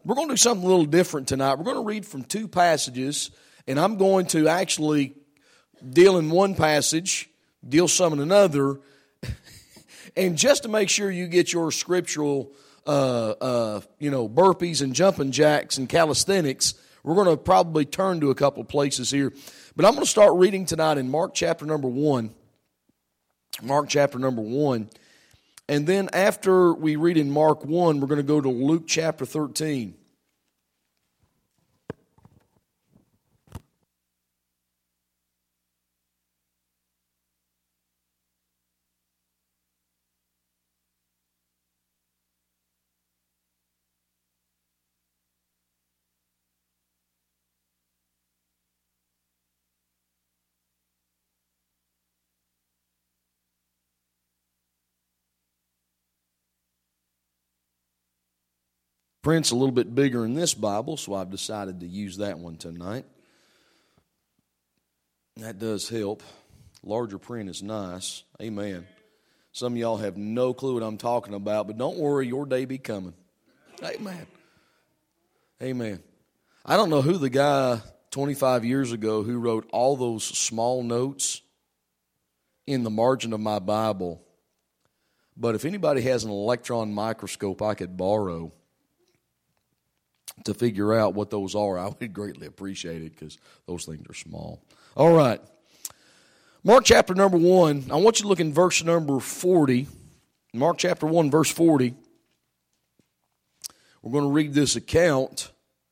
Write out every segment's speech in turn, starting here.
we're going to do something a little different tonight. We're going to read from two passages, and I'm going to actually deal in one passage, deal some in another, and just to make sure you get your scriptural, burpees and jumping jacks and calisthenics, we're going to probably turn to a couple of places here. But I'm going to start reading tonight in Mark chapter number 1. Mark chapter number 1. And then after we read in Mark 1, we're going to go to Luke chapter 13. Print's a little bit bigger in this Bible, so I've decided to use that one tonight. That does help. Larger print is nice. Amen. Some of y'all have no clue what I'm talking about, but don't worry, your day be coming. Amen. Amen. I don't know who the guy 25 years ago who wrote all those small notes in the margin of my Bible, but if anybody has an electron microscope I could borrow to figure out what those are, I would greatly appreciate it because those things are small. All right. Mark chapter number 1. I want you to look in verse number 40. Mark chapter 1, verse 40. We're going to read this account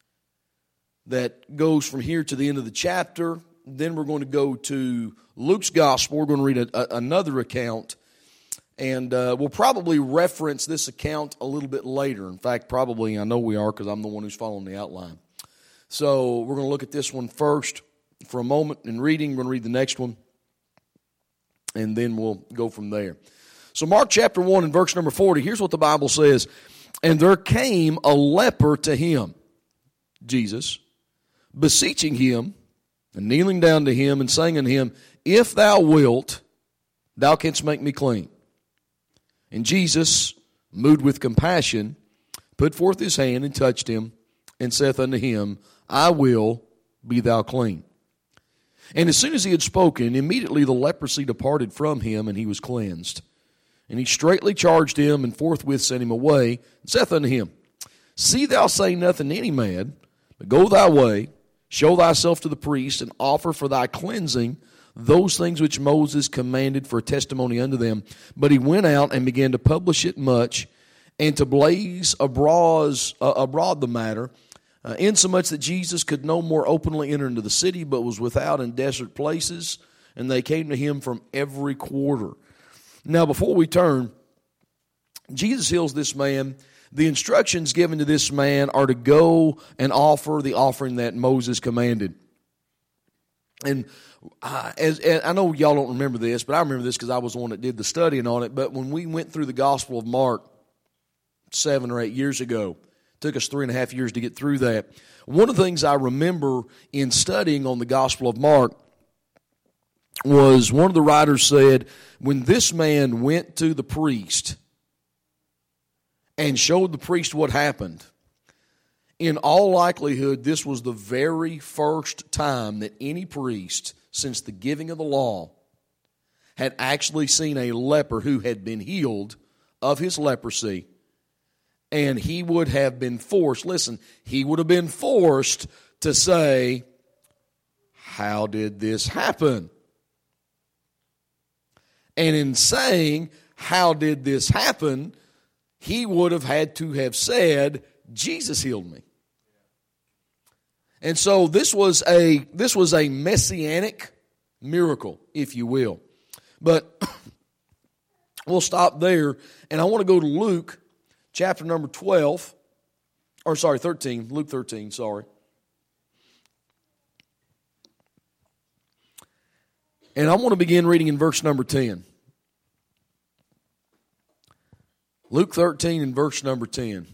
that goes from here to the end of the chapter. Then we're going to go to Luke's gospel. We're going to read another account. And we'll probably reference this account a little bit later. In fact, probably I know we are because I'm the one who's following the outline. So we're going to look at this one first for a moment in reading. We're going to read the next one, and then we'll go from there. So Mark chapter 1 and verse number 40, here's what the Bible says. And there came a leper to him, Jesus, beseeching him, and kneeling down to him, and saying unto him, If thou wilt, thou canst make me clean. And Jesus, moved with compassion, put forth his hand and touched him, and saith unto him, I will, be thou clean. And as soon as he had spoken, immediately the leprosy departed from him, and he was cleansed. And he straightly charged him, and forthwith sent him away, and saith unto him, See thou say nothing to any man, but go thy way, show thyself to the priest, and offer for thy cleansing those things which Moses commanded for a testimony unto them. But he went out and began to publish it much, and to blaze abroad the matter, insomuch that Jesus could no more openly enter into the city, but was without in desert places, and they came to him from every quarter. Now, before we turn, Jesus heals this man. The instructions given to this man are to go and offer the offering that Moses commanded. And as I know y'all don't remember this, but I remember this because I was the one that did the studying on it. But when we went through the Gospel of Mark 7 or 8 years ago, it took us 3.5 years to get through that. One of the things I remember in studying on the Gospel of Mark was one of the writers said, when this man went to the priest and showed the priest what happened, in all likelihood, this was the very first time that any priest, since the giving of the law, had actually seen a leper who had been healed of his leprosy. And he would have been forced, he would have been forced to say, how did this happen? And in saying, how did this happen, he would have had to have said, Jesus healed me. And so this was a messianic miracle, if you will. But we'll stop there, and I want to go to Luke chapter number 13, Luke 13, sorry. And I want to begin reading in verse number 10. Luke 13 and verse number 10.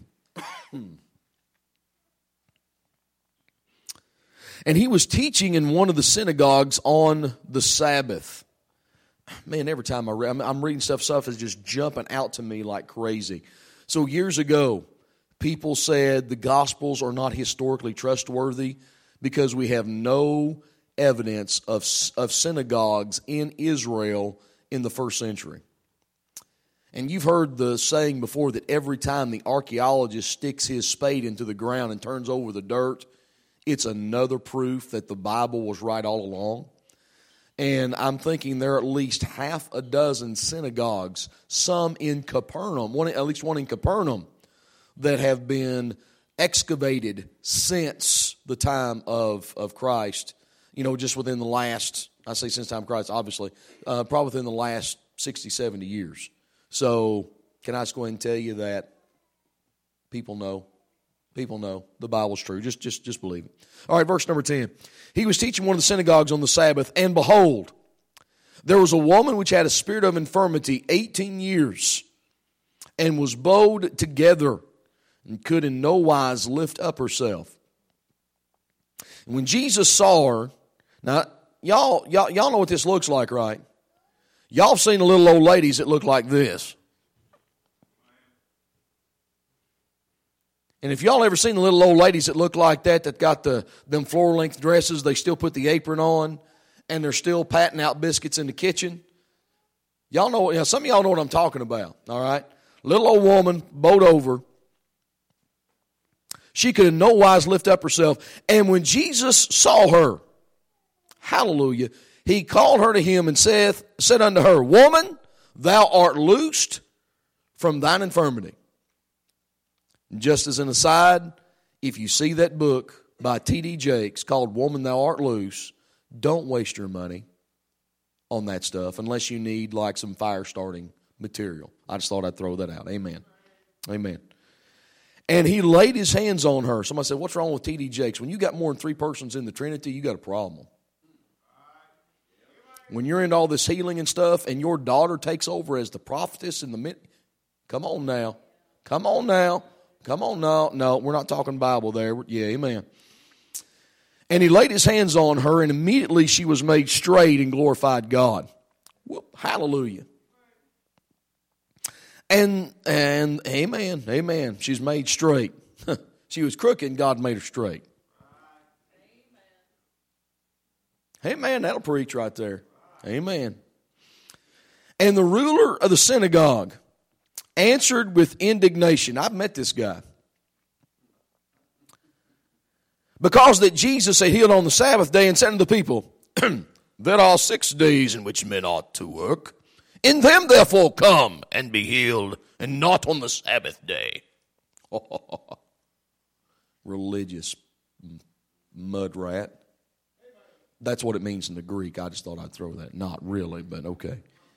And he was teaching in one of the synagogues on the Sabbath. Man, every time I'm reading stuff is just jumping out to me like crazy. So years ago, people said the Gospels are not historically trustworthy because we have no evidence of synagogues in Israel in the first century. And you've heard the saying before that every time the archaeologist sticks his spade into the ground and turns over the dirt, it's another proof that the Bible was right all along. And I'm thinking there are at least half a dozen synagogues, some in Capernaum, at least one in Capernaum, that have been excavated since the time of Christ. You know, just within the last, I say since the time of Christ, obviously, probably within the last 60, 70 years. So, can I just go ahead and tell you that people know? People know the Bible's true. Just believe it. All right, verse number 10. He was teaching one of the synagogues on the Sabbath, and behold, there was a woman which had a spirit of infirmity 18 years, and was bowed together, and could in no wise lift up herself. And when Jesus saw her, now y'all know what this looks like, right? Y'all seen the little old ladies that look like this. And if y'all ever seen the little old ladies that look like that got them floor-length dresses, they still put the apron on, and they're still patting out biscuits in the kitchen. Y'all know, some of y'all know what I'm talking about, all right? Little old woman, bowed over. She could in no wise lift up herself. And when Jesus saw her, hallelujah, he called her to him and said unto her, Woman, thou art loosed from thine infirmity. Just as an aside, if you see that book by T.D. Jakes called Woman, Thou Art Loose, don't waste your money on that stuff unless you need like some fire starting material. I just thought I'd throw that out. Amen. Amen. And he laid his hands on her. Somebody said, what's wrong with T.D. Jakes? When you got more than three persons in the Trinity, you got a problem. When you're into all this healing and stuff and your daughter takes over as the prophetess in the midst, come on now. Come on now. Come on now. No, we're not talking Bible there. Yeah, amen. And he laid his hands on her, and immediately she was made straight and glorified God. Well, hallelujah. And amen. She's made straight. She was crooked, and God made her straight. Amen. That'll preach right there. Amen. And the ruler of the synagogue answered with indignation. I've met this guy. Because that Jesus had healed on the Sabbath day and said unto the people, There are 6 days in which men ought to work. In them therefore come and be healed, and not on the Sabbath day. Religious mud rat. That's what it means in the Greek. I just thought I'd throw that. Not really, but okay.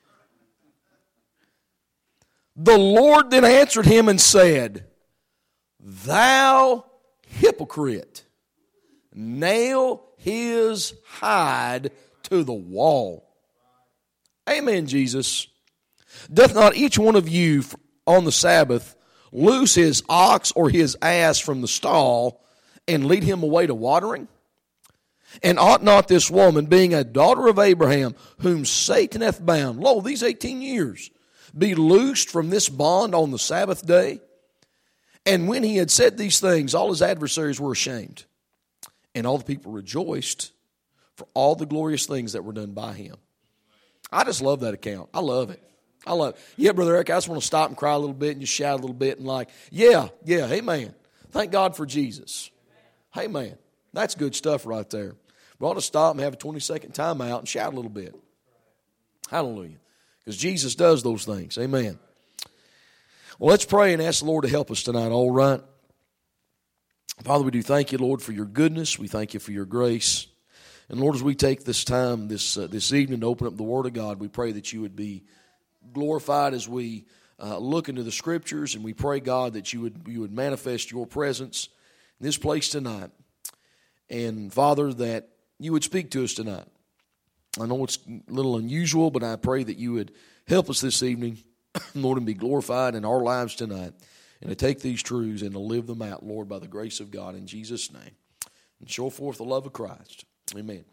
The Lord then answered him and said, Thou hypocrite, nail his hide to the wall. Amen, Jesus. Doth not each one of you on the Sabbath loose his ox or his ass from the stall and lead him away to watering? And ought not this woman, being a daughter of Abraham, whom Satan hath bound, lo, these 18 years, be loosed from this bond on the Sabbath day? And when he had said these things, all his adversaries were ashamed. And all the people rejoiced for all the glorious things that were done by him. I just love that account. I love it. I love it. Yeah, Brother Eric, I just want to stop and cry a little bit and just shout a little bit and like, yeah, amen. Thank God for Jesus. Amen. That's good stuff right there. We ought to stop and have a 20-second timeout and shout a little bit. Hallelujah. Because Jesus does those things. Amen. Well, let's pray and ask the Lord to help us tonight, all right? Father, we do thank you, Lord, for your goodness. We thank you for your grace. And Lord, as we take this time this evening to open up the Word of God, we pray that you would be glorified as we look into the Scriptures, and we pray, God, that you would manifest your presence in this place tonight. And Father, that you would speak to us tonight. I know it's a little unusual, but I pray that you would help us this evening, Lord, and be glorified in our lives tonight, and to take these truths and to live them out, Lord, by the grace of God in Jesus' name, and show forth the love of Christ. Amen.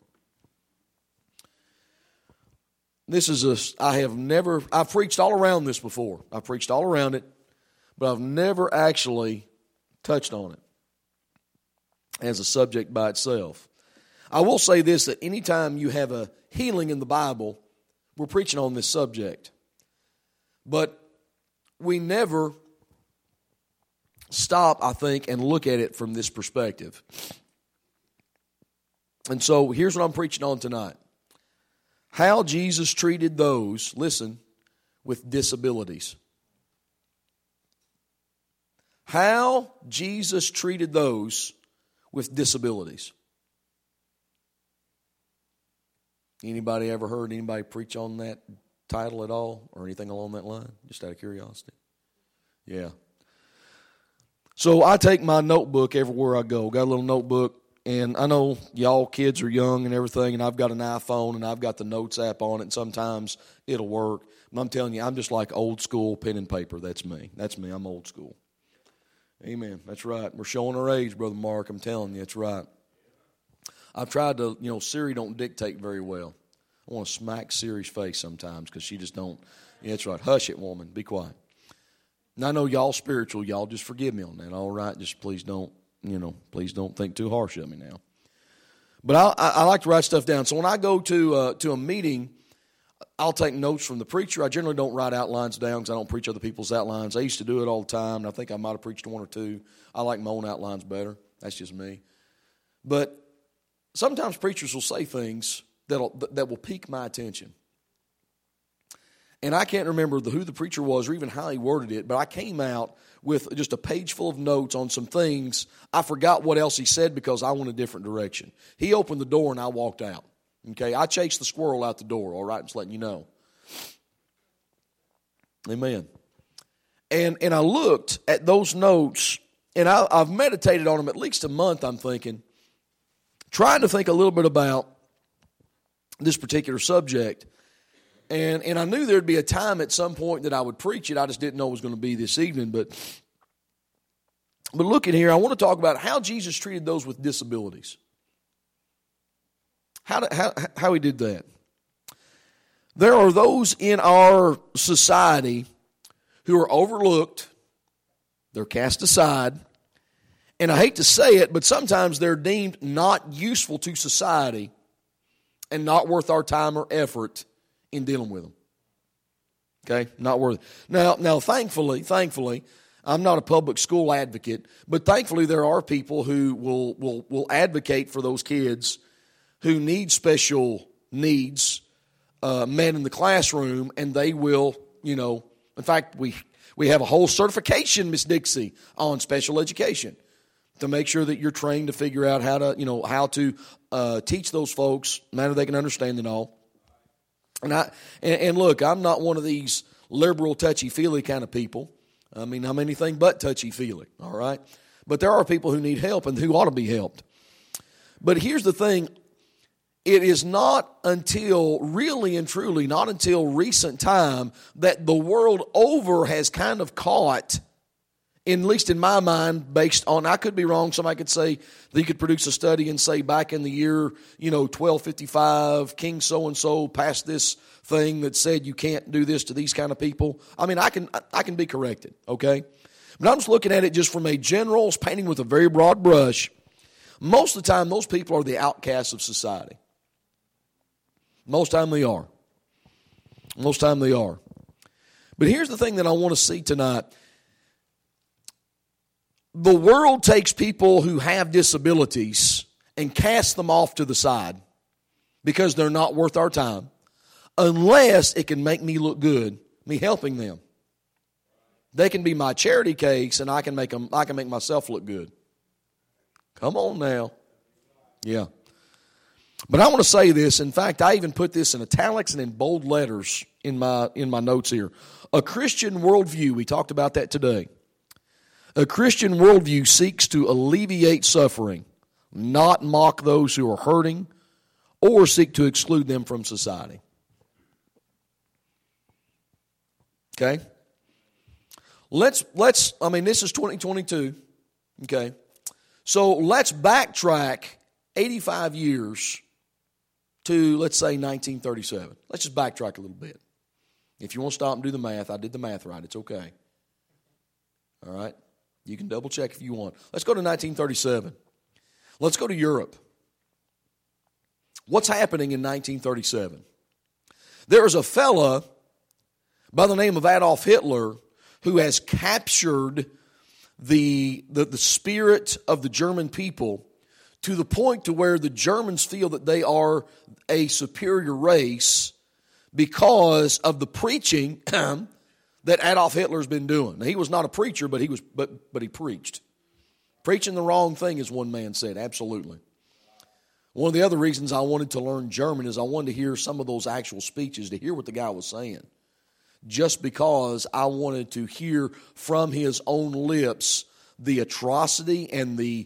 I've preached all around this before. I've preached all around it, but I've never actually touched on it as a subject by itself. I will say this, that anytime you have a healing in the Bible, we're preaching on this subject. But we never stop, I think, and look at it from this perspective. And so here's what I'm preaching on tonight. How Jesus treated those, listen, with disabilities. How Jesus treated those with disabilities. Anybody ever heard anybody preach on that title at all or anything along that line? Just out of curiosity. Yeah. So I take my notebook everywhere I go. Got a little notebook, and I know y'all kids are young and everything, and I've got an iPhone and I've got the Notes app on it, and sometimes it'll work. But I'm telling you, I'm just like old school pen and paper. That's me. That's me. I'm old school. Amen. That's right. We're showing our age, Brother Mark. I'm telling you, that's right. I've tried to, Siri don't dictate very well. I want to smack Siri's face sometimes because she just don't. Yeah, that's right. Hush it, woman. Be quiet. And I know y'all spiritual. Y'all just forgive me on that. All right? Just please don't, please don't think too harsh of me now. But I like to write stuff down. So when I go to a meeting, I'll take notes from the preacher. I generally don't write outlines down because I don't preach other people's outlines. I used to do it all the time, and I think I might have preached one or two. I like my own outlines better. That's just me. But sometimes preachers will say things that will pique my attention. And I can't remember who the preacher was or even how he worded it, but I came out with just a page full of notes on some things. I forgot what else he said because I went a different direction. He opened the door and I walked out. Okay, I chased the squirrel out the door, all right, just letting you know. Amen. And I looked at those notes, and I've meditated on them at least a month, I'm thinking, trying to think a little bit about this particular subject. And I knew there'd be a time at some point that I would preach it. I just didn't know it was going to be this evening. But look at here, I want to talk about how Jesus treated those with disabilities. How he did that. There are those in our society who are overlooked, they're cast aside, and I hate to say it, but sometimes they're deemed not useful to society and not worth our time or effort in dealing with them. Okay? Not worth it. Now, thankfully, I'm not a public school advocate, but thankfully there are people who will advocate for those kids who need special needs met in the classroom, and they will, in fact, we have a whole certification, Miss Dixie, on special education to make sure that you're trained to figure out how to teach those folks, manner they can understand and all. And look, I'm not one of these liberal, touchy-feely kind of people. I mean, I'm anything but touchy-feely, all right? But there are people who need help and who ought to be helped. But here's the thing. It is not until, really and truly, not until recent time that the world over has kind of caught, at least in my mind, based on, I could be wrong, somebody could say, you could produce a study and say back in the year, 1255, King so-and-so passed this thing that said you can't do this to these kind of people. I mean, I can be corrected, okay? But I'm just looking at it just from a general, painting with a very broad brush. Most of the time, those people are the outcasts of society. Most time they are. Most time they are. But here's the thing that I want to see tonight. The world takes people who have disabilities and casts them off to the side because they're not worth our time unless it can make me look good, me helping them. They can be my charity cakes and I can make myself look good. Come on now. Yeah. But I want to say this. In fact, I even put this in italics and in bold letters in my notes here. A Christian worldview, we talked about that today. A Christian worldview seeks to alleviate suffering, not mock those who are hurting or seek to exclude them from society. Okay? This is 2022. Okay? So let's backtrack 85 years to, let's say, 1937. Let's just backtrack a little bit. If you want to stop and do the math, I did the math right. It's okay. All right? You can double check if you want. Let's go to 1937. Let's go to Europe. What's happening in 1937? There is a fella by the name of Adolf Hitler who has captured the spirit of the German people to the point to where the Germans feel that they are a superior race because of the preaching that Adolf Hitler's been doing. Now, he was not a preacher, but he preached. Preaching the wrong thing, as one man said, absolutely. One of the other reasons I wanted to learn German is I wanted to hear some of those actual speeches, to hear what the guy was saying. Just because I wanted to hear from his own lips the atrocity and the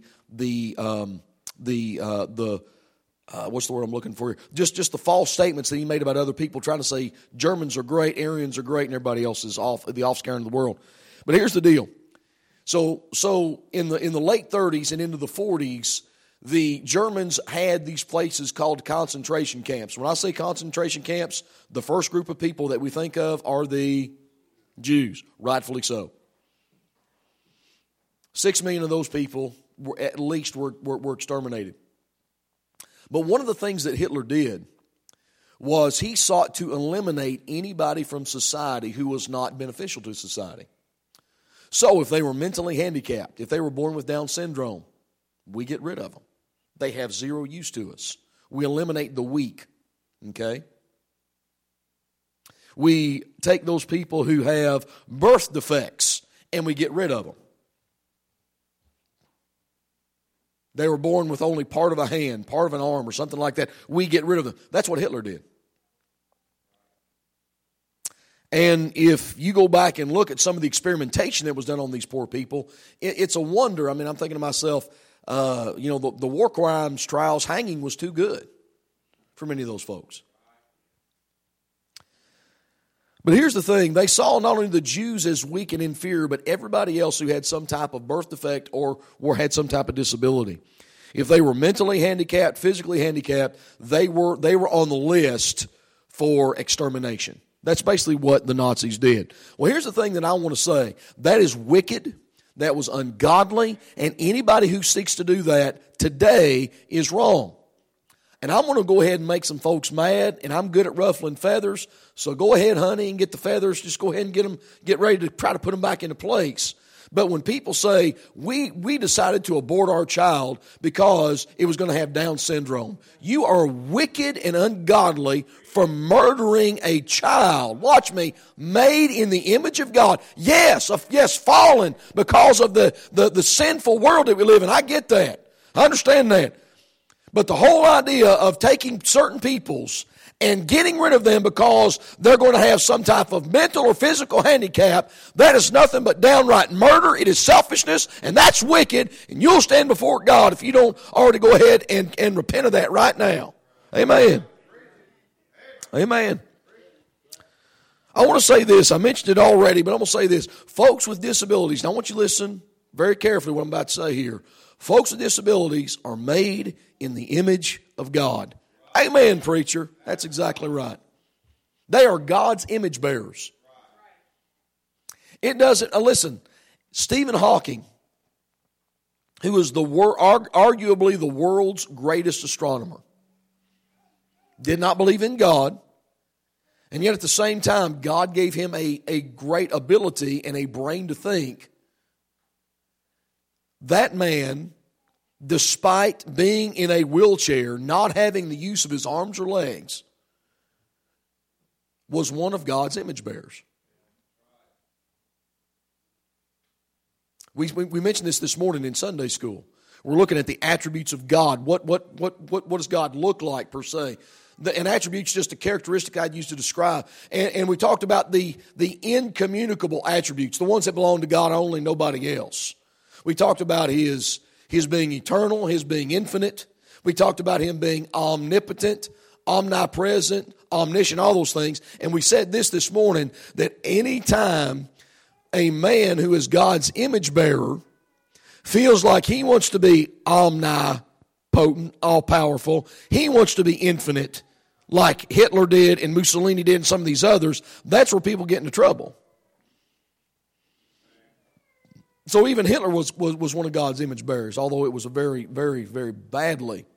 what's the word I'm looking for here? Just the false statements that he made about other people, trying to say Germans are great, Aryans are great, and everybody else is the offscouring of the world. But here's the deal. So in the late 30s and into the 40s, the Germans had these places called concentration camps. When I say concentration camps, the first group of people that we think of are the Jews, rightfully so. 6 million of those people were exterminated. But one of the things that Hitler did was he sought to eliminate anybody from society who was not beneficial to society. So if they were mentally handicapped, if they were born with Down syndrome, we get rid of them. They have zero use to us. We eliminate the weak, okay? We take those people who have birth defects and we get rid of them. They were born with only part of a hand, part of an arm, or something like that. We get rid of them. That's what Hitler did. And if you go back and look at some of the experimentation that was done on these poor people, it's a wonder. I mean, I'm thinking to myself, the war crimes trials, hanging was too good for many of those folks. But here's the thing. They saw not only the Jews as weak and inferior, but everybody else who had some type of birth defect or had some type of disability. If they were mentally handicapped, physically handicapped, they were on the list for extermination. That's basically what the Nazis did. Well, here's the thing that I want to say. That is wicked. That was ungodly. And anybody who seeks to do that today is wrong. And I'm going to go ahead and make some folks mad, and I'm good at ruffling feathers. So go ahead, honey, and get the feathers. Just go ahead and get ready to try to put them back into place. But when people say, we decided to abort our child because it was going to have Down syndrome, you are wicked and ungodly for murdering a child. Watch me, made in the image of God. Yes, fallen because of the sinful world that we live in. I get that. I understand that. But the whole idea of taking certain peoples and getting rid of them because they're going to have some type of mental or physical handicap, that is nothing but downright murder. It is selfishness, and that's wicked, and you'll stand before God if you don't already go ahead and repent of that right now. Amen. Amen. I want to say this. I mentioned it already, but I'm going to say this. Folks with disabilities, now I want you to listen very carefully to what I'm about to say here. Folks with disabilities are made in the image of God. Amen, preacher. That's exactly right. They are God's image bearers. It doesn't, listen, Stephen Hawking, who is arguably the world's greatest astronomer, did not believe in God, and yet at the same time, God gave him a great ability and a brain to think. That man, despite being in a wheelchair, not having the use of his arms or legs, was one of God's image bearers. We mentioned this morning in Sunday school. We're looking at the attributes of God. What does God look like per se? An attribute's just a characteristic I'd use to describe. And we talked about the incommunicable attributes, the ones that belong to God only, nobody else. We talked about his being eternal, his being infinite. We talked about him being omnipotent, omnipresent, omniscient, all those things. And we said this morning, that any time a man who is God's image bearer feels like he wants to be omnipotent, all-powerful, he wants to be infinite, like Hitler did and Mussolini did and some of these others, that's where people get into trouble. So even Hitler was one of God's image bearers, although it was a very, very, very badly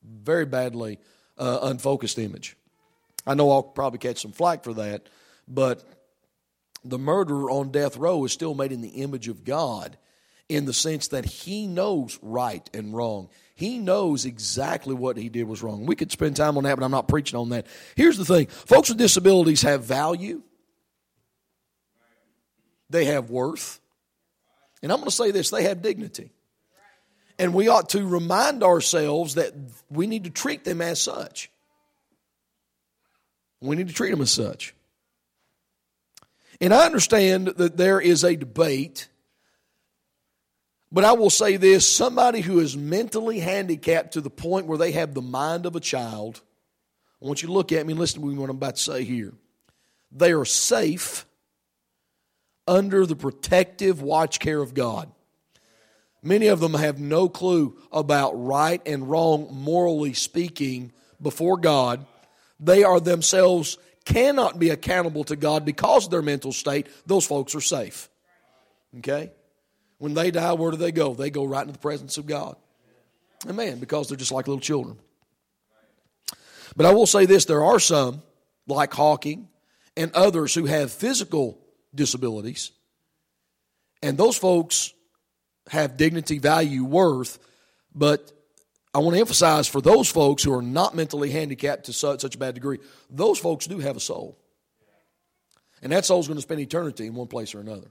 unfocused image. I know I'll probably catch some flack for that, but the murderer on death row is still made in the image of God in the sense that he knows right and wrong. He knows exactly what he did was wrong. We could spend time on that, but I'm not preaching on that. Here's the thing. Folks with disabilities have value. They have worth. And I'm going to say this, they have dignity. And we ought to remind ourselves that we need to treat them as such. We need to treat them as such. And I understand that there is a debate, but I will say this, somebody who is mentally handicapped to the point where they have the mind of a child, I want you to look at me and listen to what I'm about to say here. They are safe under the protective watch care of God. Many of them have no clue about right and wrong, morally speaking, before God. They are themselves cannot be accountable to God because of their mental state. Those folks are safe. Okay? When they die, where do they go? They go right into the presence of God. Amen. Because they're just like little children. But I will say this, there are some, like Hawking, and others who have physical disabilities. And those folks have dignity, value, worth. But I want to emphasize for those folks who are not mentally handicapped to such a bad degree, those folks do have a soul. And that soul is going to spend eternity in one place or another.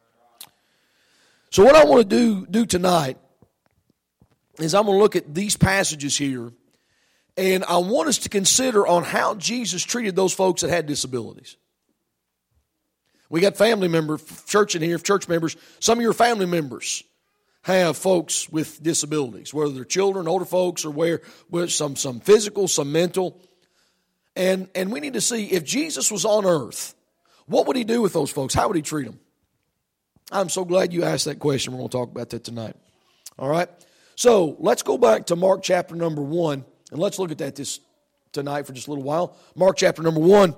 So what I want to do tonight is I'm going to look at these passages here, and I want us to consider on how Jesus treated those folks that had disabilities. We got family members, church in here, church members. Some of your family members have folks with disabilities, whether they're children, older folks, or where some physical, some mental. And we need to see if Jesus was on earth, what would he do with those folks? How would he treat them? I'm so glad you asked that question. We're going to talk about that tonight. All right? So let's go back to Mark chapter number 1, and let's look at that this tonight for just a little while. Mark chapter number 1.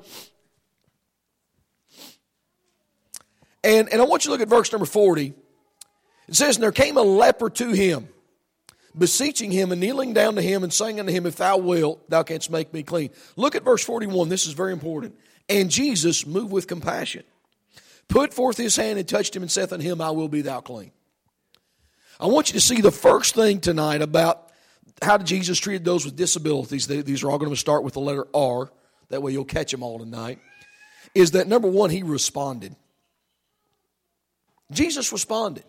And I want you to look at verse number 40. It says, "And there came a leper to him, beseeching him and kneeling down to him and saying unto him, If thou wilt, thou canst make me clean." Look at verse 41. This is very important. "And Jesus, moved with compassion, put forth his hand and touched him and saith unto him, I will be thou clean." I want you to see the first thing tonight about how Jesus treated those with disabilities. These are all going to start with the letter R. That way you'll catch them all tonight. Is that number one, he responded. Jesus responded.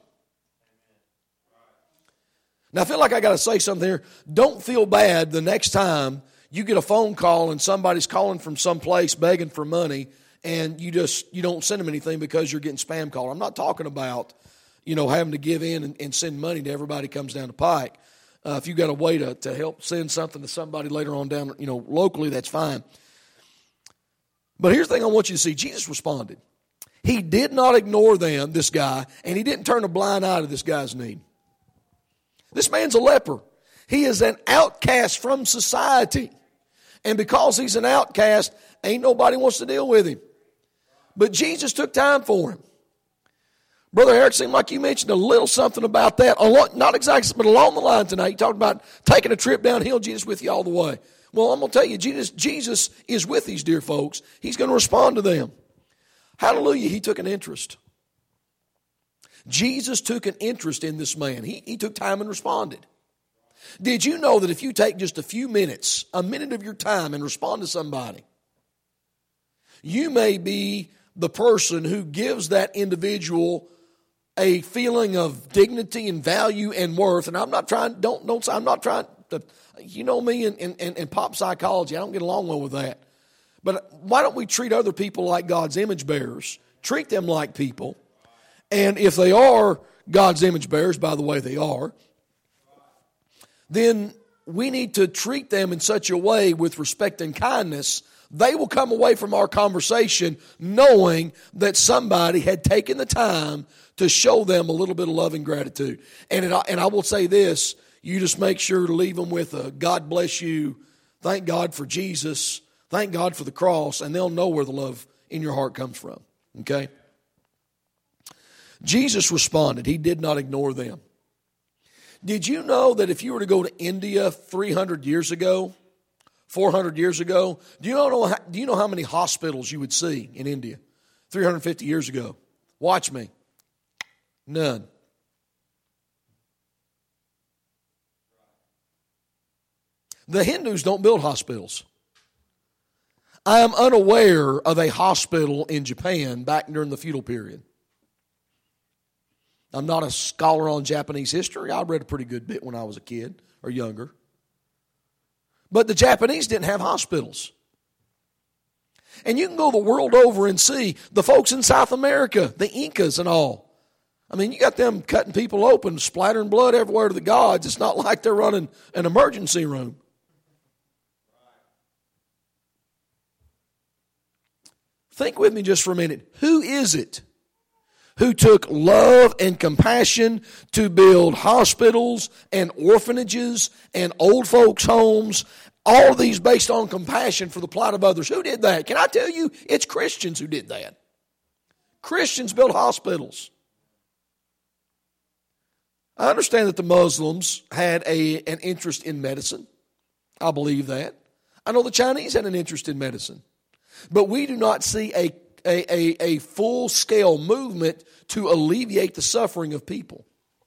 Now I feel like I got to say something here. Don't feel bad the next time you get a phone call and somebody's calling from someplace begging for money, and you don't send them anything because you're getting spam called. I'm not talking about, having to give in and send money to everybody who comes down the pike. If you got a way to help send something to somebody later on down, locally, that's fine. But here's the thing I want you to see. Jesus responded. He did not ignore them, this guy, and he didn't turn a blind eye to this guy's need. This man's a leper. He is an outcast from society. And because he's an outcast, ain't nobody wants to deal with him. But Jesus took time for him. Brother Eric, seemed like you mentioned a little something about that. Not exactly, but along the line tonight. You talked about taking a trip downhill, Jesus with you all the way. Well, I'm going to tell you, Jesus is with these dear folks. He's going to respond to them. Hallelujah, he took an interest. Jesus took an interest in this man. He took time and responded. Did you know that if you take just a few minutes, a minute of your time, and respond to somebody, you may be the person who gives that individual a feeling of dignity and value and worth. And I'm not trying, I'm not trying to, you know me and pop psychology, I don't get along well with that. But why don't we treat other people like God's image bearers? Treat them like people. And if they are God's image bearers, by the way they are, then we need to treat them in such a way with respect and kindness, they will come away from our conversation knowing that somebody had taken the time to show them a little bit of love and gratitude. And I will say this, you just make sure to leave them with a God bless you, thank God for Jesus, thank God for the cross, and they'll know where the love in your heart comes from. Okay? Jesus responded. He did not ignore them. Did you know that if you were to go to India 300 years ago, 400 years ago, do you know how many hospitals you would see in India 350 years ago? Watch me. None. The Hindus don't build hospitals. I am unaware of a hospital in Japan back during the feudal period. I'm not a scholar on Japanese history. I read a pretty good bit when I was a kid or younger. But the Japanese didn't have hospitals. And you can go the world over and see the folks in South America, the Incas and all. I mean, you got them cutting people open, splattering blood everywhere to the gods. It's not like they're running an emergency room. Think with me just for a minute. Who is it who took love and compassion to build hospitals and orphanages and old folks' homes? All of these based on compassion for the plight of others. Who did that? Can I tell you? It's Christians who did that. Christians built hospitals. I understand that the Muslims had an interest in medicine. I believe that. I know the Chinese had an interest in medicine. But we do not see a full-scale movement to alleviate the suffering of people.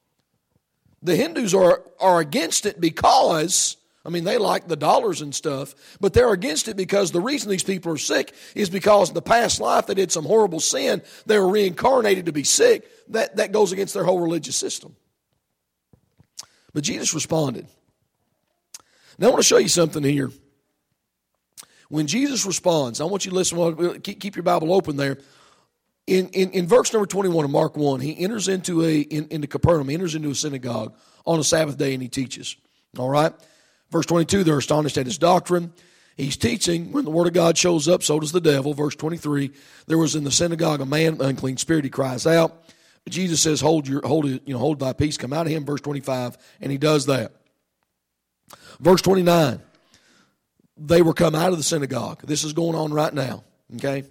The Hindus are against it because, I mean, they like the dollars and stuff, but they're against it because the reason these people are sick is because in the past life they did some horrible sin. They were reincarnated to be sick. That goes against their whole religious system. But Jesus responded. Now I want to show you something here. When Jesus responds, I want you to listen. Keep your Bible open there. In verse number 21 of Mark 1, he enters into Capernaum, he enters into a synagogue on a Sabbath day and he teaches. All right? Verse 22, they're astonished at his doctrine. He's teaching. When the word of God shows up, so does the devil. Verse 23, there was in the synagogue a man, unclean spirit. He cries out. Jesus says, hold thy peace, come out of him. Verse 25, and he does that. Verse 29. They were come out of the synagogue. This is going on right now, okay?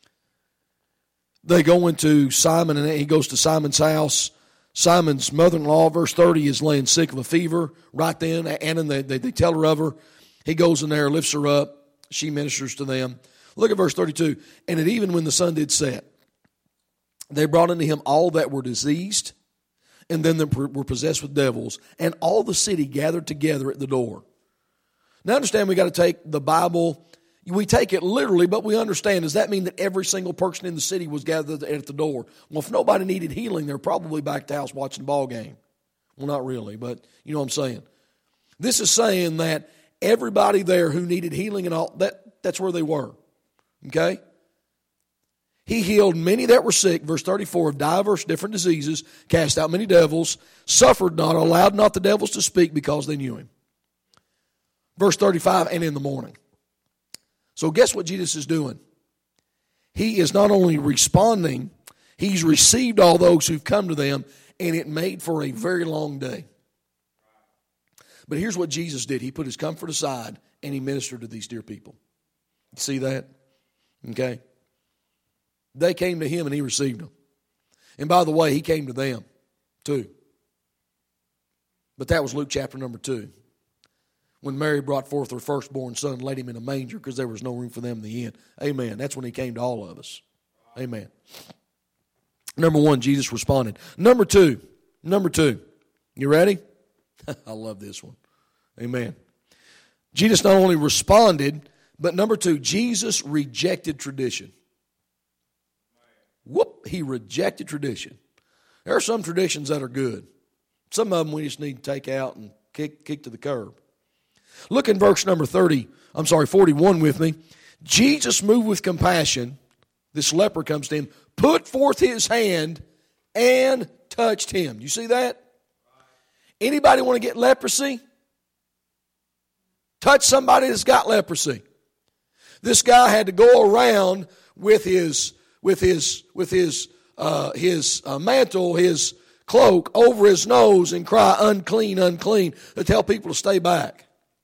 They go into Simon, and he goes to Simon's house. Simon's mother-in-law, verse 30, is laying sick of a fever. Right then, and they tell her of her. He goes in there, lifts her up. She ministers to them. Look at verse 32. And at even when the sun did set, they brought unto him all that were diseased, and them that were possessed with devils, and all the city gathered together at the door. Now understand, we got to take the Bible, we take it literally, but we understand, does that mean that every single person in the city was gathered at the door? Well, if nobody needed healing, they're probably back at the house watching the ball game. Well, not really, but you know what I'm saying. This is saying that everybody there who needed healing and all, that's where they were. Okay? He healed many that were sick, verse 34, of diverse different diseases, cast out many devils, suffered not, allowed not the devils to speak because they knew him. Verse 35, and in the morning. So guess what Jesus is doing? He is not only responding, he's received all those who've come to them, and it made for a very long day. But here's what Jesus did. He put his comfort aside, and he ministered to these dear people. You see that? Okay? They came to him, and he received them. And by the way, he came to them, too. But that was Luke chapter number 2. When Mary brought forth her firstborn son, laid him in a manger because there was no room for them in the inn. Amen. That's when he came to all of us. Amen. Number one, Jesus responded. Number two. You ready? I love this one. Amen. Jesus not only responded, but number two, Jesus rejected tradition. He rejected tradition. There are some traditions that are good. Some of them we just need to take out and kick to the curb. Look in verse number 41 with me. Jesus, moved with compassion, this leper comes to him, put forth his hand and touched him. You see that? Anybody want to get leprosy? Touch somebody that's got leprosy. This guy had to go around with his mantle, his cloak over his nose and cry, unclean, unclean, to tell people to stay back.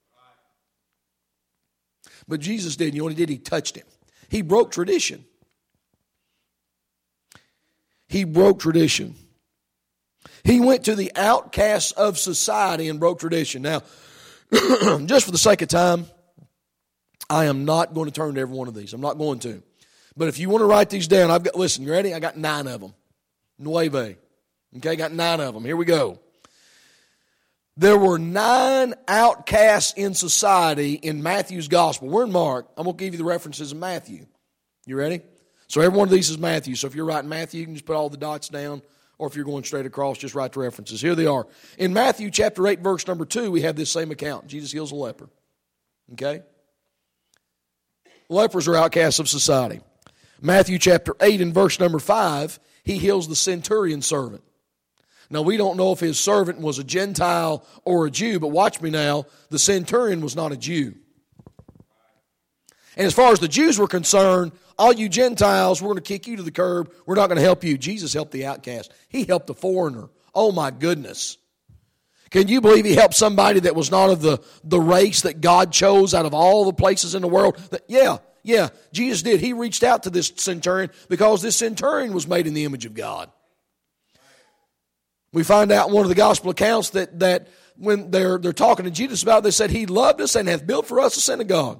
But Jesus didn't. You know what he did? He touched him. He broke tradition. he broke tradition. He went to the outcasts of society and broke tradition. Now, just for the sake of time, I am not going to turn to every one of these. I'm not going to. But if you want to write these down, listen, you ready? I got 9 of them. Nueve. Okay, got 9 of them. Here we go. There were 9 outcasts in society in Matthew's gospel. We're in Mark. I'm going to give you the references in Matthew. You ready? So every one of these is Matthew. So if you're writing Matthew, you can just put all the dots down. Or if you're going straight across, just write the references. Here they are. In Matthew chapter 8, verse number 2, we have this same account. Jesus heals a leper. Okay? Lepers are outcasts of society. Matthew chapter 8 and verse number 5, he heals the centurion servant. Now, we don't know if his servant was a Gentile or a Jew, but watch me now, the centurion was not a Jew. And as far as the Jews were concerned, all you Gentiles, we're going to kick you to the curb. We're not going to help you. Jesus helped the outcast. He helped the foreigner. Oh, my goodness. Can you believe he helped somebody that was not of the race that God chose out of all the places in the world? Yeah, Jesus did. He reached out to this centurion because this centurion was made in the image of God. We find out in one of the gospel accounts that when they're talking to Jesus about it, they said, he loved us and hath built for us a synagogue.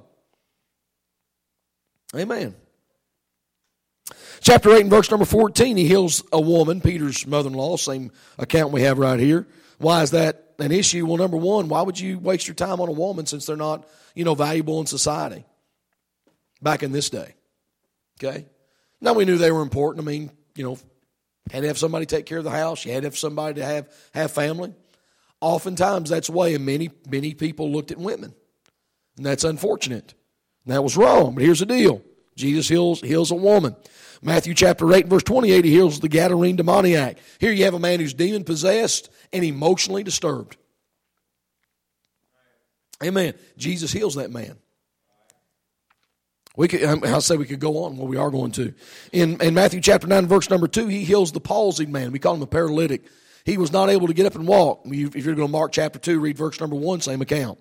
Amen. Chapter 8 and verse number 14, he heals a woman, Peter's mother-in-law, same account we have right here. Why is that an issue? Well, number one, why would you waste your time on a woman since they're not, valuable in society back in this day? Okay? Now, we knew they were important. I mean, had to have somebody take care of the house. You had to have somebody to have family. Oftentimes, that's the way, and many people looked at women. And that's unfortunate. And that was wrong. But here's the deal. Jesus heals a woman. Matthew chapter 8, verse 28, he heals the Gadarene demoniac. Here you have a man who's demon-possessed and emotionally disturbed. Amen. Jesus heals that man. I'll say we could go on. Well, we are going to. In Matthew chapter 9, verse number 2, he heals the palsied man. We call him a paralytic. He was not able to get up and walk. If you're going to Mark chapter 2, read verse number 1, same account.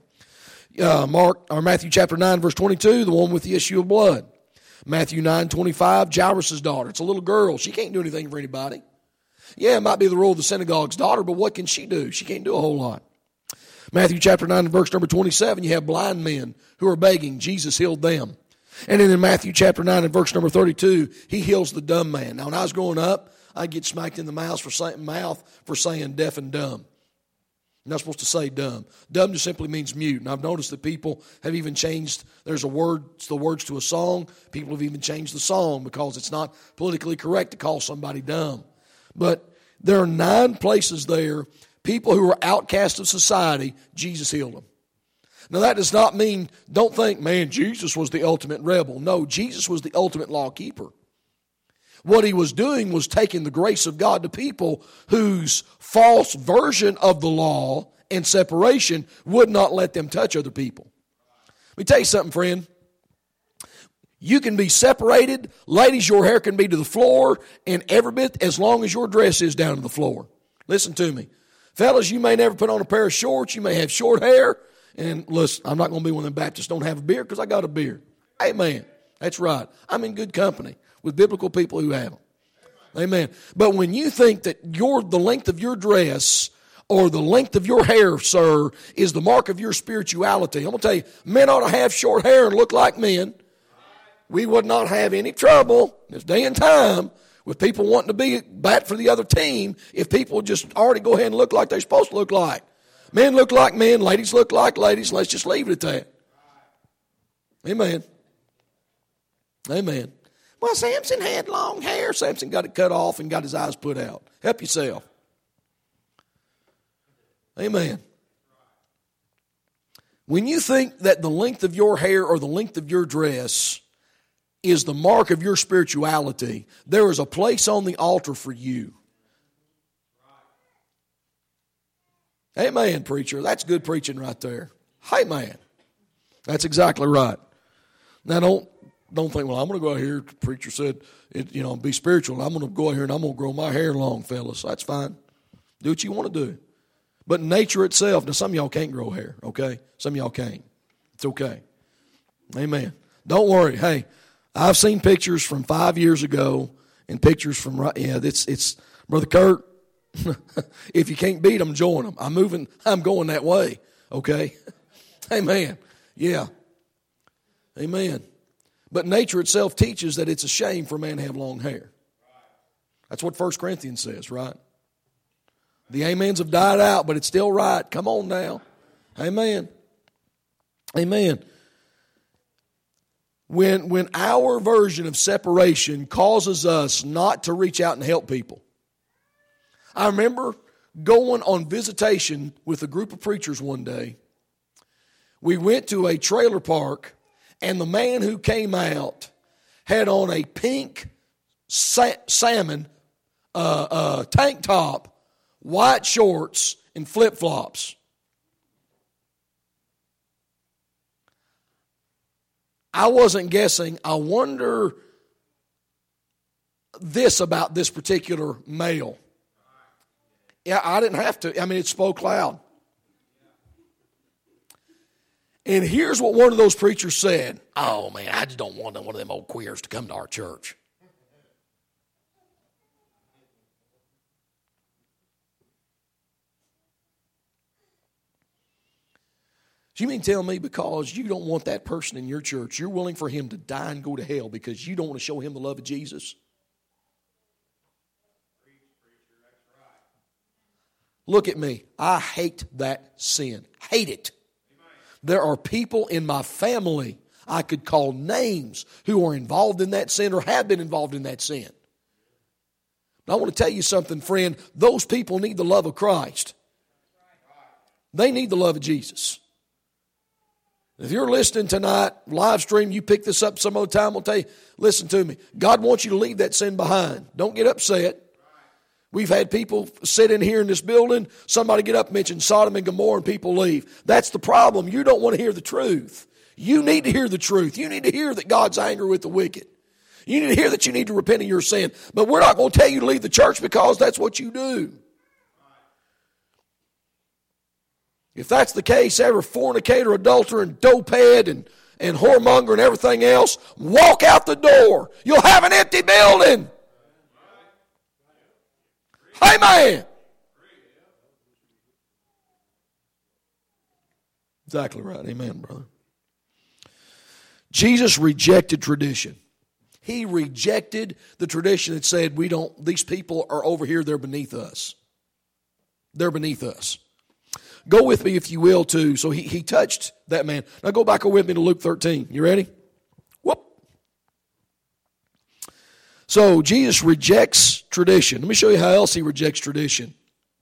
Matthew chapter 9, verse 22, the one with the issue of blood. Matthew 9:25, Jairus' daughter. It's a little girl. She can't do anything for anybody. Yeah, it might be the rule of the synagogue's daughter, but what can she do? She can't do a whole lot. Matthew chapter 9 and verse number 27, you have blind men who are begging. Jesus healed them. And then in Matthew chapter 9 and verse number 32, he heals the dumb man. Now, when I was growing up, I'd get smacked in the mouth for saying deaf and dumb. You're not supposed to say dumb. Dumb just simply means mute. And I've noticed that people have even changed, there's the words to a song. People have even changed the song because it's not politically correct to call somebody dumb. But there are 9 places there, people who are outcast of society, Jesus healed them. Now that does not mean, don't think, man, Jesus was the ultimate rebel. No, Jesus was the ultimate law keeper. What he was doing was taking the grace of God to people whose false version of the law and separation would not let them touch other people. Let me tell you something, friend. You can be separated. Ladies, your hair can be to the floor, and every bit as long as your dress is down to the floor. Listen to me. Fellas, you may never put on a pair of shorts. You may have short hair. And listen, I'm not going to be one of them Baptists don't have a beard because I got a beard. Amen. That's right. I'm in good company with biblical people who have them. Amen. But when you think that the length of your dress or the length of your hair, sir, is the mark of your spirituality, I'm going to tell you, men ought to have short hair and look like men. We would not have any trouble in this day and time with people wanting to bat for the other team if people just already go ahead and look like they're supposed to look like. Men look like men, ladies look like ladies. Let's just leave it at that. Amen. Amen. Well, Samson had long hair. Samson got it cut off and got his eyes put out. Help yourself. Amen. When you think that the length of your hair or the length of your dress is the mark of your spirituality, there is a place on the altar for you. Amen, preacher. That's good preaching right there. Amen. That's exactly right. Now, don't think, well, I'm going to go out here. The preacher said, be spiritual. I'm going to go out here and I'm going to grow my hair long, fellas. That's fine. Do what you want to do. But nature itself, now some of y'all can't grow hair, okay? Some of y'all can't. It's okay. Amen. Don't worry. Hey, I've seen pictures from 5 years ago, And pictures from, it's Brother Kurt, if you can't beat them, join them. I'm going that way, okay? Amen. Yeah. Amen. But nature itself teaches that it's a shame for a man to have long hair. That's what 1 Corinthians says, right? The amens have died out, but it's still right. Come on now. Amen. Amen. When our version of separation causes us not to reach out and help people. I remember going on visitation with a group of preachers one day. We went to a trailer park, and the man who came out had on a pink salmon tank top, white shorts, and flip-flops. I wasn't guessing. I wonder this about this particular male. Yeah, I didn't have to. I mean, it spoke loud. And here's what one of those preachers said. Oh, man, I just don't want one of them old queers to come to our church. You mean tell me because you don't want that person in your church, you're willing for him to die and go to hell because you don't want to show him the love of Jesus? Look at me. I hate that sin. Hate it. There are people in my family I could call names who are involved in that sin or have been involved in that sin. But I want to tell you something, friend. Those people need the love of Christ. They need the love of Jesus. If you're listening tonight, live stream, you pick this up some other time, I'll tell you, listen to me. God wants you to leave that sin behind. Don't get upset. We've had people sit in here in this building, somebody get up and mention Sodom and Gomorrah and people leave. That's the problem. You don't want to hear the truth. You need to hear the truth. You need to hear that God's angry with the wicked. You need to hear that you need to repent of your sin. But we're not going to tell you to leave the church because that's what you do. If that's the case, every fornicator, adulterer, and dopehead, and whoremonger and everything else, walk out the door. You'll have an empty building. Amen. Exactly right. Amen, brother. Jesus rejected tradition. He rejected the tradition that said these people are over here, they're beneath us. They're beneath us. Go with me, if you will, too. So he touched that man. Now go back with me to Luke 13. You ready? Whoop. So Jesus rejects tradition. Let me show you how else he rejects tradition.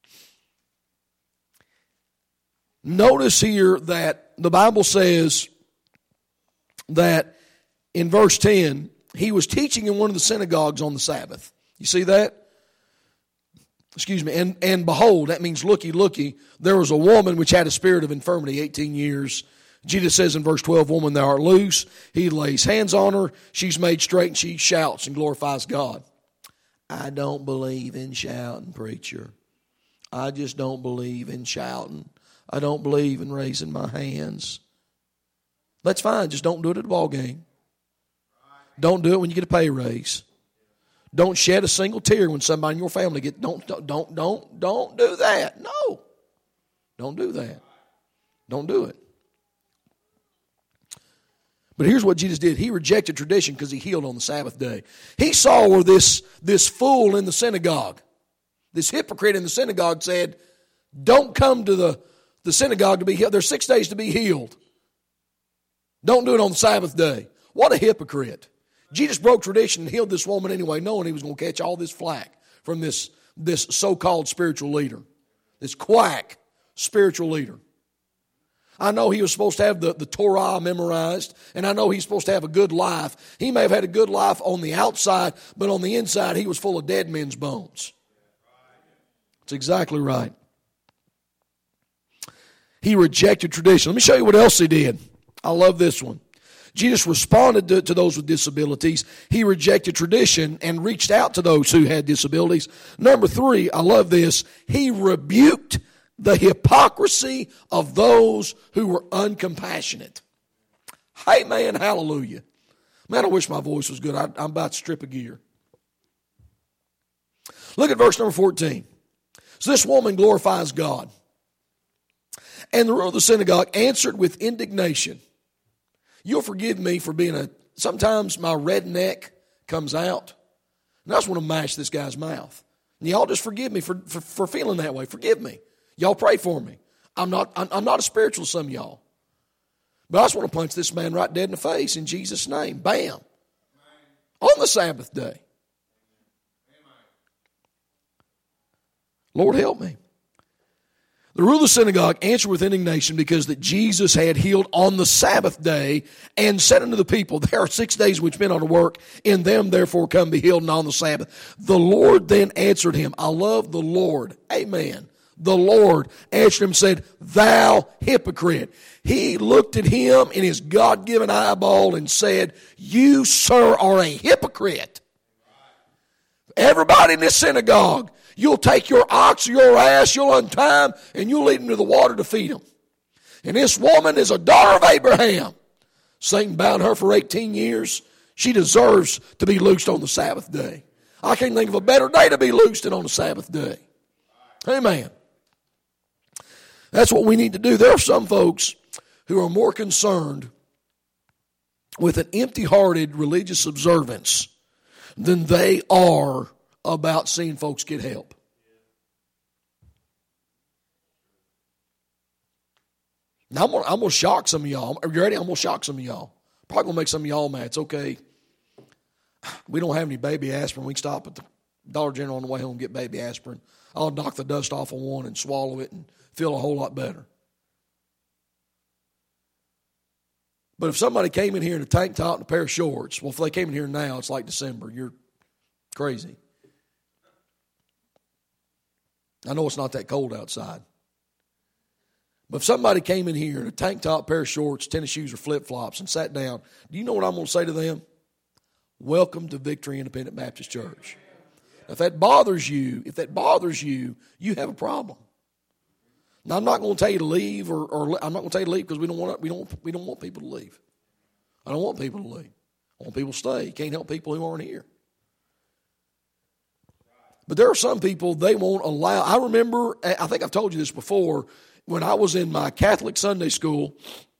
Notice here that the Bible says that in verse 10, he was teaching in one of the synagogues on the Sabbath. You see that? Excuse me. And behold, that means looky, there was a woman which had a spirit of infirmity 18 years. Jesus says in verse 12, woman, thou art loose. He lays hands on her. She's made straight and she shouts and glorifies God. I don't believe in shouting, preacher. I just don't believe in shouting. I don't believe in raising my hands. That's fine. Just don't do it at a ball game. Don't do it when you get a pay raise. Don't shed a single tear when somebody in your family don't do that. No. Don't do that. Don't do it. But here's what Jesus did. He rejected tradition because he healed on the Sabbath day. He saw where this fool in the synagogue, this hypocrite in the synagogue said, don't come to the synagogue to be healed. There's 6 days to be healed. Don't do it on the Sabbath day. What a hypocrite. Jesus broke tradition and healed this woman anyway, knowing he was going to catch all this flack from this so-called spiritual leader, this quack spiritual leader. I know he was supposed to have the Torah memorized, and I know he's supposed to have a good life. He may have had a good life on the outside, but on the inside he was full of dead men's bones. That's exactly right. He rejected tradition. Let me show you what else he did. I love this one. Jesus responded to those with disabilities. He rejected tradition and reached out to those who had disabilities. Number 3, I love this. He rebuked the hypocrisy of those who were uncompassionate. Hey, man, hallelujah. Man, I wish my voice was good. I'm about to strip a gear. Look at verse number 14. So this woman glorifies God. And the ruler of the synagogue answered with indignation. You'll forgive me for being sometimes my redneck comes out. And I just want to mash this guy's mouth. And y'all just forgive me for feeling that way. Forgive me. Y'all pray for me. I'm not as spiritual as some of y'all. But I just want to punch this man right dead in the face in Jesus' name. Bam. On the Sabbath day. Lord, help me. The ruler of the synagogue answered with indignation because that Jesus had healed on the Sabbath day and said unto the people, there are 6 days which men ought to work. In them therefore come be healed, and on the Sabbath. The Lord then answered him. I love the Lord. Amen. The Lord answered him and said, thou hypocrite. He looked at him in his God-given eyeball and said, you, sir, are a hypocrite. Everybody in this synagogue, you'll take your ox or your ass, you'll untie him, and you'll lead him to the water to feed him. And this woman is a daughter of Abraham. Satan bound her for 18 years. She deserves to be loosed on the Sabbath day. I can't think of a better day to be loosed than on the Sabbath day. Amen. That's what we need to do. There are some folks who are more concerned with an empty-hearted religious observance than they are about seeing folks get help. Now, I'm going to shock some of y'all. Are you ready? I'm going to shock some of y'all. Probably going to make some of y'all mad. It's okay. We don't have any baby aspirin. We can stop at the Dollar General on the way home and get baby aspirin. I'll knock the dust off of one and swallow it and feel a whole lot better. But if somebody came in here in a tank top and a pair of shorts, well, if they came in here now, it's like December. You're crazy. I know it's not that cold outside. But if somebody came in here in a tank top, pair of shorts, tennis shoes, or flip-flops and sat down, do you know what I'm going to say to them? Welcome to Victory Independent Baptist Church. If that bothers you, you have a problem. Now, I'm not going to tell you to leave, or I'm not going to tell you to leave because we don't want people to leave. I don't want people to leave. I want people to stay. You can't help people who aren't here. But there are some people they won't allow. I remember, I think I've told you this before, when I was in my Catholic Sunday school,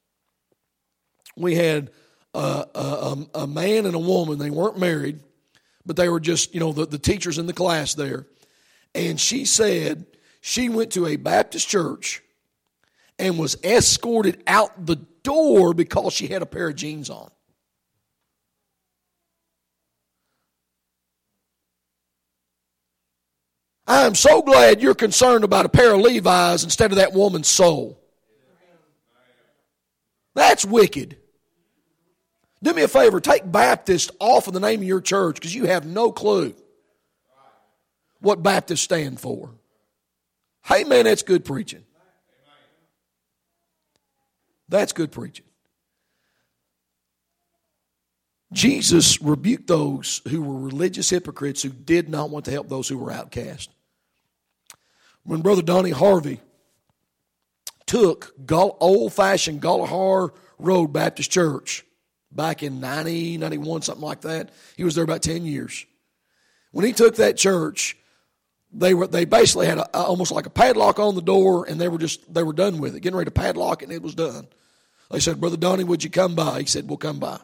we had a man and a woman. They weren't married, but they were just, the teachers in the class there. And she said she went to a Baptist church and was escorted out the door because she had a pair of jeans on. I am so glad you're concerned about a pair of Levi's instead of that woman's soul. That's wicked. Do me a favor, take Baptist off of the name of your church because you have no clue what Baptists stand for. Hey, man, that's good preaching. That's good preaching. Jesus rebuked those who were religious hypocrites who did not want to help those who were outcast. When Brother Donnie Harvey took old-fashioned Gullahar Road Baptist Church back in 90, 91, something like that, he was there about 10 years. When he took that church, they basically had almost like a padlock on the door, and they were done with it, getting ready to padlock it, and it was done. They said, Brother Donnie, would you come by? He said, we'll come by.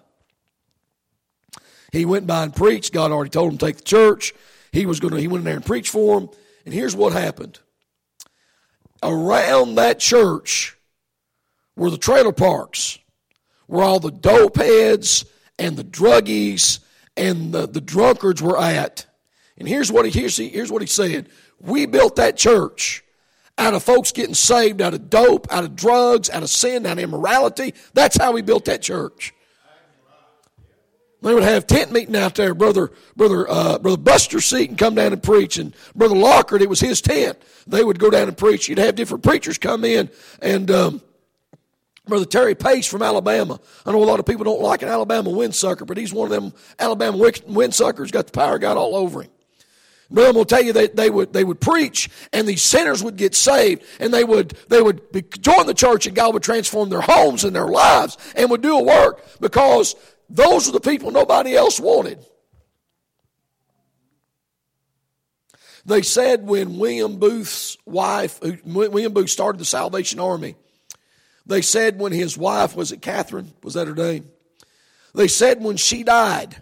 He went by and preached. God already told him to take the church. He went in there and preached for him. And here's what happened. Around that church were the trailer parks, where all the dope heads and the druggies and the drunkards were at. And here's what he said. We built that church out of folks getting saved out of dope, out of drugs, out of sin, out of immorality. That's how we built that church. They would have tent meeting out there. Brother Buster Seaton come down and preach, and Brother Lockhart, it was his tent. They would go down and preach. You'd have different preachers come in, and Brother Terry Pace from Alabama. I know a lot of people don't like an Alabama windsucker, but he's one of them Alabama windsuckers. Got the power of God all over him. Brother, I'm going to tell you that they would preach, and these sinners would get saved, and they would join the church, and God would transform their homes and their lives, and would do a work because those are the people nobody else wanted. They said when William Booth's wife, William Booth started the Salvation Army, they said when his wife, was it Catherine? Was that her name? They said when she died,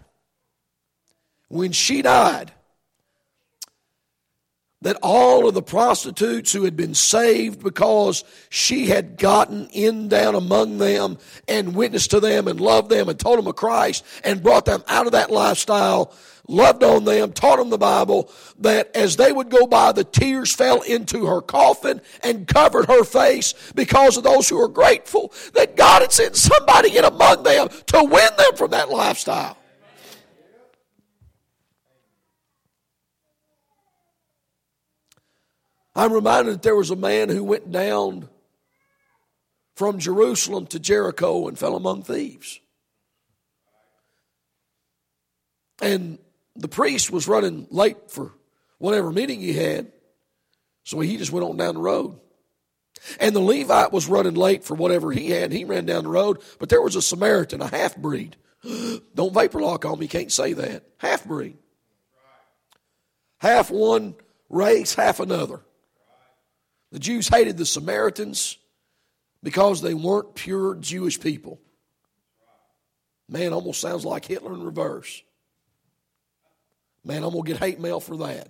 that all of the prostitutes who had been saved because she had gotten in down among them and witnessed to them and loved them and told them of Christ and brought them out of that lifestyle, loved on them, taught them the Bible, that as they would go by, the tears fell into her coffin and covered her face because of those who were grateful that God had sent somebody in among them to win them from that lifestyle. I'm reminded that there was a man who went down from Jerusalem to Jericho and fell among thieves. And the priest was running late for whatever meeting he had, so he just went on down the road. And the Levite was running late for whatever he had, and he ran down the road, but there was a Samaritan, a half-breed. Don't vapor lock on me, can't say that. Half-breed. Half one race, half another. The Jews hated the Samaritans because they weren't pure Jewish people. Man, almost sounds like Hitler in reverse. Man, I'm going to get hate mail for that.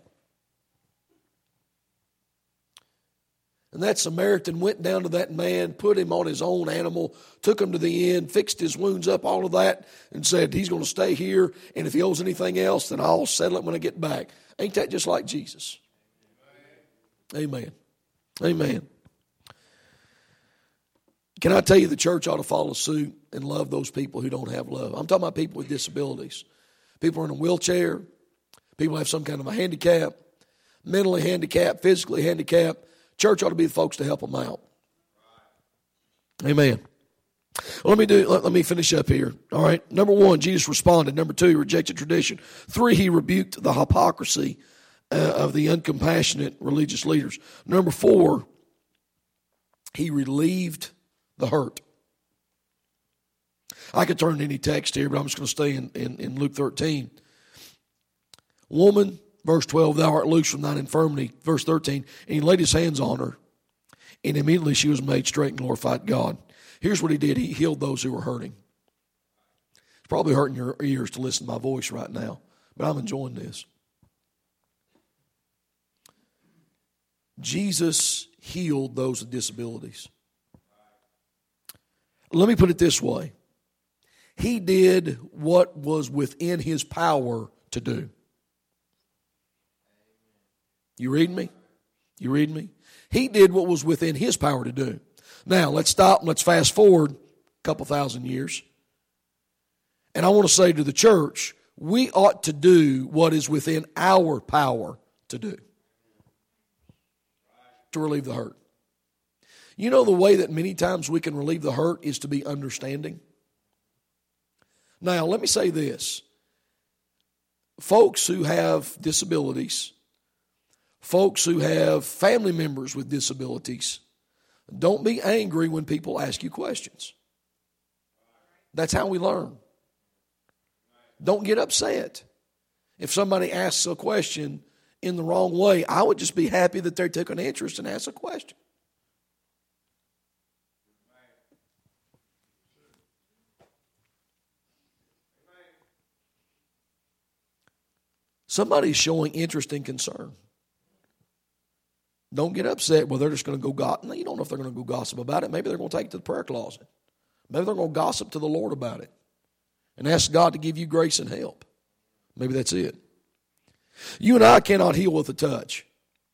And that Samaritan went down to that man, put him on his own animal, took him to the inn, fixed his wounds up, all of that, and said, he's going to stay here, and if he owes anything else, then I'll settle it when I get back. Ain't that just like Jesus? Amen. Amen. Can I tell you the church ought to follow suit and love those people who don't have love? I'm talking about people with disabilities. People are in a wheelchair. People have some kind of a handicap, mentally handicapped, physically handicapped. Church ought to be the folks to help them out. Amen. Well, let me finish up here. All right. Number one, Jesus responded. Number two, he rejected tradition. Three, he rebuked the hypocrisy of the uncompassionate religious leaders. Number four, he relieved the hurt. I could turn to any text here, but I'm just going to stay in Luke 13. Woman, verse 12, thou art loose from thine infirmity. Verse 13, and he laid his hands on her, and immediately she was made straight and glorified God. Here's what he did. He healed those who were hurting. It's probably hurting your ears to listen to my voice right now, but I'm enjoying this. Jesus healed those with disabilities. Let me put it this way. He did what was within his power to do. You reading me? You reading me? He did what was within his power to do. Now, let's stop and let's fast forward a couple thousand years. And I want to say to the church, we ought to do what is within our power to do. To relieve the hurt. You know the way that many times we can relieve the hurt is to be understanding. Now, let me say this. Folks who have disabilities, folks who have family members with disabilities, don't be angry when people ask you questions. That's how we learn. Don't get upset. If somebody asks a question in the wrong way, I would just be happy that they took an interest and asked a question. Somebody's showing interest and concern. Don't get upset. Well, they're just going to go gossip. No, you don't know if they're going to go gossip about it. Maybe they're going to take it to the prayer closet. Maybe they're going to gossip to the Lord about it and ask God to give you grace and help. Maybe that's it. You and I cannot heal with a touch.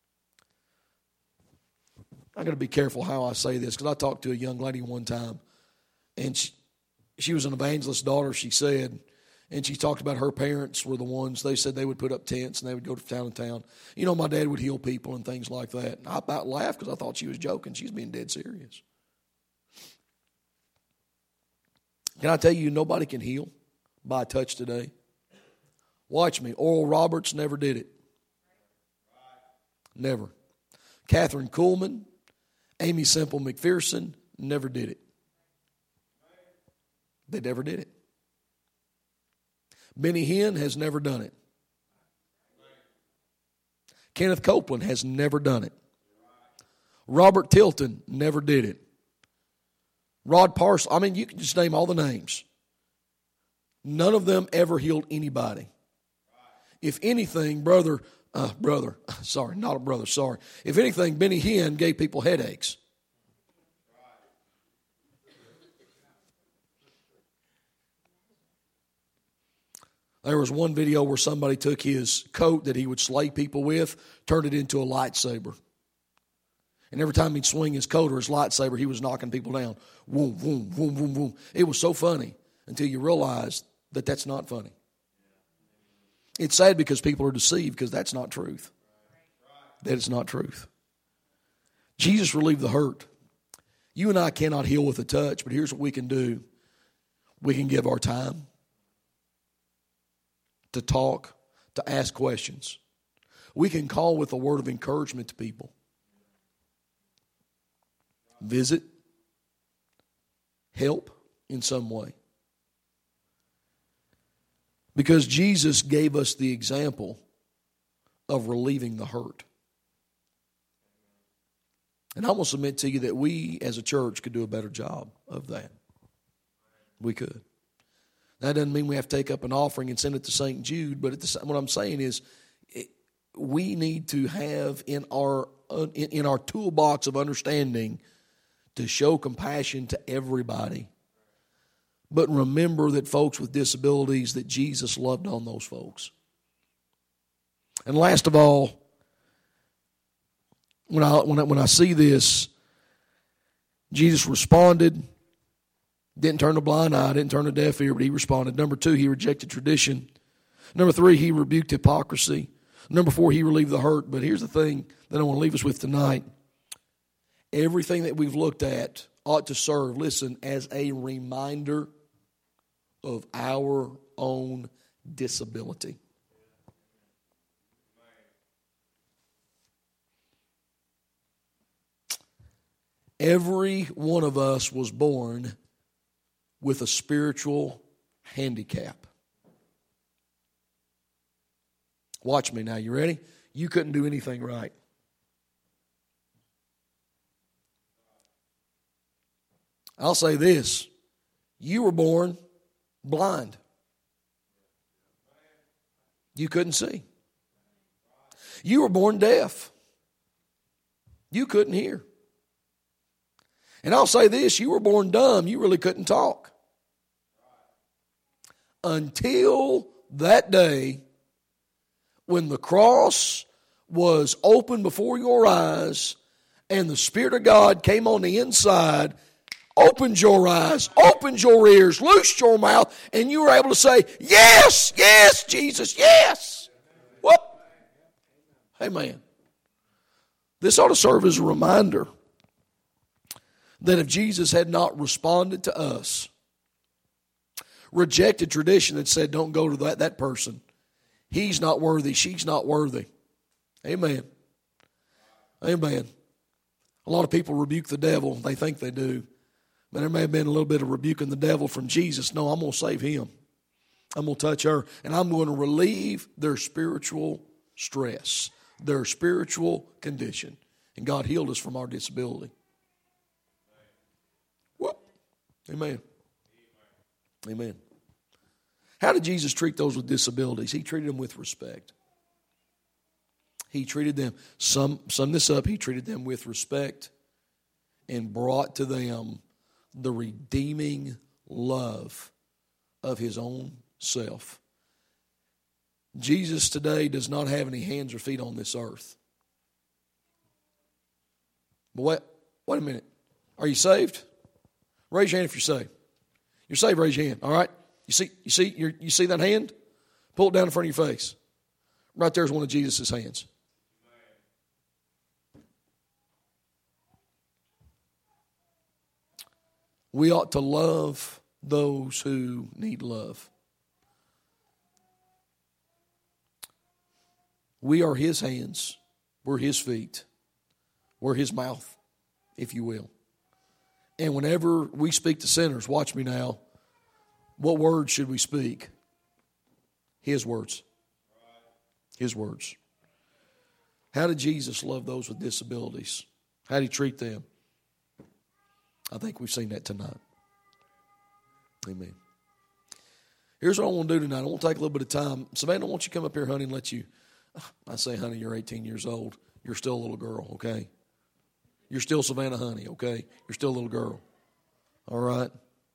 I got to be careful how I say this because I talked to a young lady one time, and she was an evangelist's daughter, she said, and she talked about her parents were the ones, they said they would put up tents and they would go from town to town. You know, my dad would heal people and things like that. And I about laughed because I thought she was joking. She's being dead serious. Can I tell you, nobody can heal by touch today? Watch me. Oral Roberts never did it. Never. Catherine Kuhlman, Amy Semple McPherson never did it. They never did it. Benny Hinn has never done it. Kenneth Copeland has never done it. Robert Tilton never did it. Rod Parsley, I mean, you can just name all the names. None of them ever healed anybody. If anything, If anything, Benny Hinn gave people headaches. There was one video where somebody took his coat that he would slay people with, turned it into a lightsaber. And every time he'd swing his coat or his lightsaber, he was knocking people down. Boom, boom, boom, boom, boom. It was so funny until you realize that that's not funny. It's sad because people are deceived because that's not truth. That is not truth. Jesus relieved the hurt. You and I cannot heal with a touch, but here's what we can do. We can give our time to talk, to ask questions. We can call with a word of encouragement to people. Visit, help in some way. Because Jesus gave us the example of relieving the hurt. And I'm going to submit to you that we as a church could do a better job of that. We could. That doesn't mean we have to take up an offering and send it to St. Jude, but what I'm saying is we need to have in our toolbox of understanding to show compassion to everybody. But remember that folks with disabilities, that Jesus loved on those folks. And last of all, when I see this, Jesus responded, didn't turn a blind eye, didn't turn a deaf ear, but he responded. Number 2, he rejected tradition. Number 3, he rebuked hypocrisy. Number 4, he relieved the hurt. But here's the thing that I want to leave us with tonight. Everything that we've looked at ought to serve, listen, as a reminder of our own disability. Every one of us was born with a spiritual handicap. Watch me now, you ready? You couldn't do anything right. I'll say this, you were born blind. You couldn't see. You were born deaf. You couldn't hear. And I'll say this, you were born dumb. You really couldn't talk. Until that day when the cross was opened before your eyes and the Spirit of God came on the inside, opened your eyes, opened your ears, loosed your mouth, and you were able to say, yes, yes, Jesus, yes. What? Amen. This ought to serve as a reminder that if Jesus had not responded to us, rejected tradition that said don't go to that person, he's not worthy, she's not worthy. Amen. Amen. A lot of people rebuke the devil. They think they do. But there may have been a little bit of rebuking the devil from Jesus. No, I'm going to save him. I'm going to touch her. And I'm going to relieve their spiritual stress, their spiritual condition. And God healed us from our disability. Whoop. Amen. Amen. How did Jesus treat those with disabilities? He treated them with respect. He treated them, sum this up, he treated them with respect and brought to them the redeeming love of his own self. Jesus today does not have any hands or feet on this earth. But wait a minute. Are you saved? Raise your hand if you're saved. You're saved, raise your hand. All right? You see that hand? Pull it down in front of your face. Right there is one of Jesus' hands. We ought to love those who need love. We are his hands. We're his feet. We're his mouth, if you will. And whenever we speak to sinners, watch me now, what words should we speak? His words. His words. How did Jesus love those with disabilities? How did he treat them? I think we've seen that tonight. Amen. Here's what I want to do tonight. I want to take a little bit of time. Savannah, why don't you come up here, honey, and let you... I say, honey, you're 18 years old. You're still a little girl, okay? You're still Savannah Honey, okay? You're still a little girl. All right?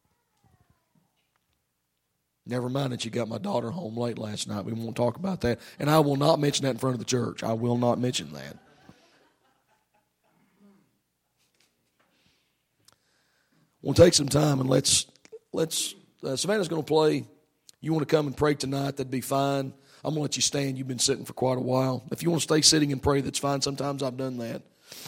Never mind that you got my daughter home late last night. We won't talk about that. And I will not mention that in front of the church. I will not mention that. We'll take some time and let's Savannah's going to play. You want to come and pray tonight, that'd be fine. I'm going to let you stand. You've been sitting for quite a while. If you want to stay sitting and pray, that's fine. Sometimes I've done that.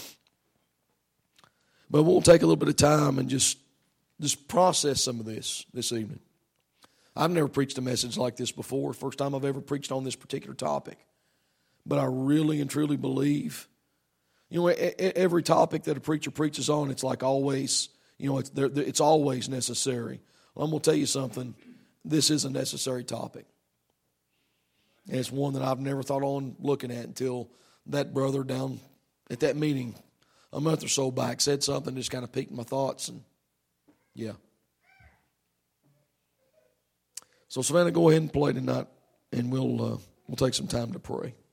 But we'll take a little bit of time and just process some of this evening. I've never preached a message like this before. First time I've ever preached on this particular topic. But I really and truly believe, every topic that a preacher preaches on, it's like always, it's always necessary. Well, I'm going to tell you something. This is a necessary topic. And it's one that I've never thought on looking at until that brother down at that meeting a month or so back said something that just kind of piqued my thoughts. And yeah. So Savannah, go ahead and play tonight, and we'll take some time to pray.